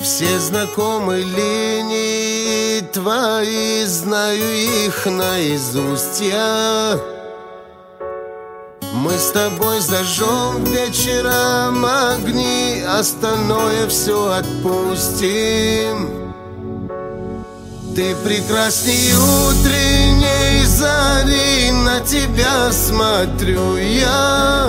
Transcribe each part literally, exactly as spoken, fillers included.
Все знакомые линии твои, знаю их наизусть я. Мы с тобой зажжем вечером огни, остальное все отпустим. Ты прекрасней утренней зари, на тебя смотрю я.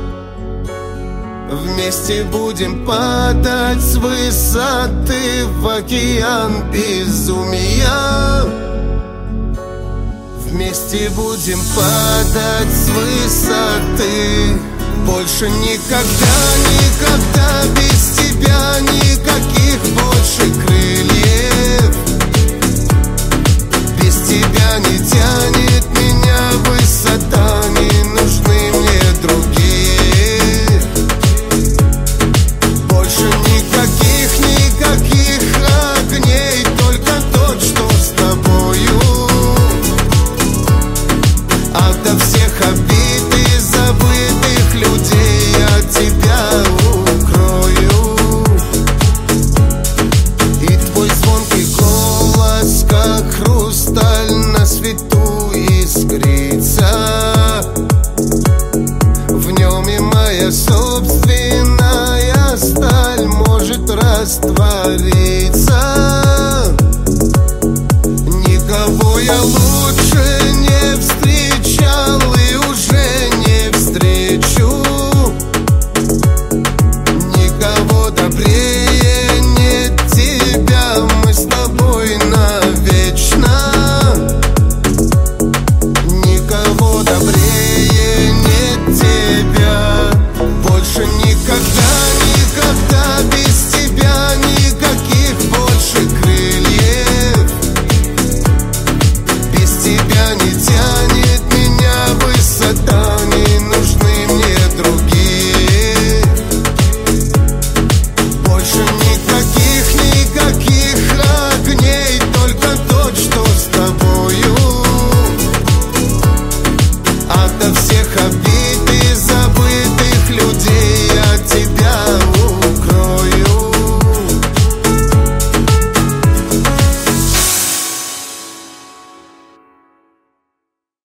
Вместе будем падать с высоты в океан безумия. Вместе будем падать с высоты. Больше никогда, никогда без тебя никаких больше крыльев. Без тебя не тянет меня высота, не нужны мне другие. Больше никаких, никаких огней, только тот, что с тобою. Ото всех обид и забытых людей я тебя укрою. И твой звонкий голос, как хрусталь, на свету искрится. В нем и моя собственная сталь может раствориться. Никого я лучше не встречал и уже не встречу. Никого добрее нет тебя, мы с тобой навечно. Никого добрее нет тебя, больше никогда.